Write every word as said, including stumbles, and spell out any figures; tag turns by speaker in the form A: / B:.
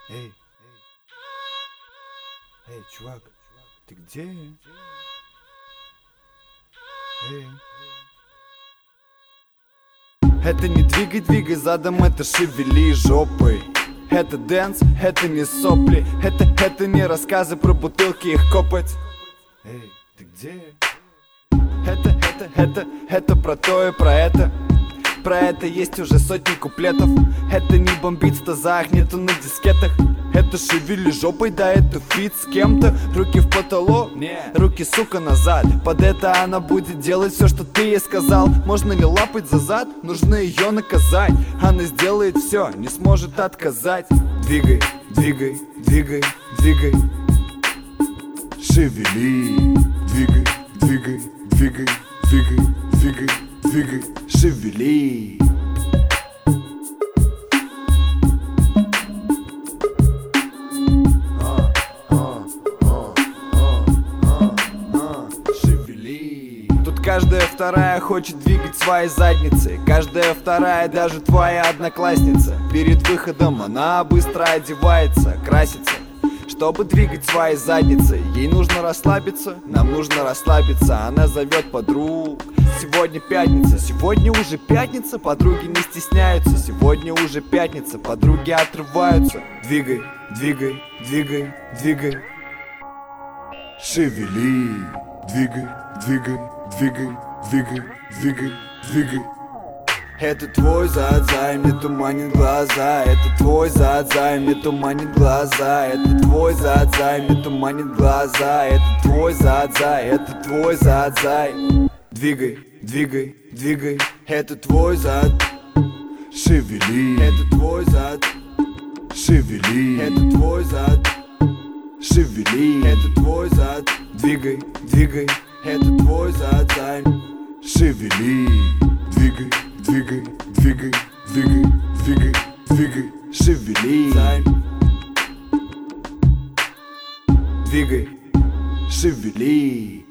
A: Эй, эй, чувак, ты где? Эй. Это не двигай, двигай задом, это шевели жопой. Это дэнс, это не сопли, это, это не рассказы про бутылки, их копать. Эй, ты где? Это, это, это, это про то и про это. Про это есть уже сотни куплетов. Это не бомбит в тазах, нету на дискетах. Это шевели жопой, да это фит с кем-то. Руки в потолок, не, руки, сука, назад. Под это она будет делать все, что ты ей сказал. Можно ли лапать за зад? Нужно ее наказать. Она сделает все, не сможет отказать. Двигай, двигай, двигай, двигай. Шевели, двигай, двигай, двигай, двигай, двигай, двигай, шевели. Каждая вторая хочет двигать своей задницей. Каждая вторая, даже твоя одноклассница. Перед выходом она быстро одевается, красится, чтобы двигать своей задницей. Ей нужно расслабиться, нам нужно расслабиться. Она зовет подруг. Сегодня пятница, сегодня уже пятница. Подруги не стесняются. Сегодня уже пятница, подруги отрываются. Двигай, двигай, двигай, двигай. Шевели, двигай, двигай, двигай, двигай, двигай, двигай. Это твой зад, зай, мне туманит глаза. Это твой зад, зай, мне туманит глаза. Это твой зад, зай, мне туманит глаза. Это твой зад, зай, это твой зад, зай. Двигай, двигай, двигай. Это твой зад. Шевели. Это твой зад. Шевели. Это твой зад. Шевели. Это твой зад. Двигай, двигай. Это твой зад, зай. Шевели. Двигай, двигай, двигай, двигай, двигай, двигай, шевели. Зай. Двигай, шевели.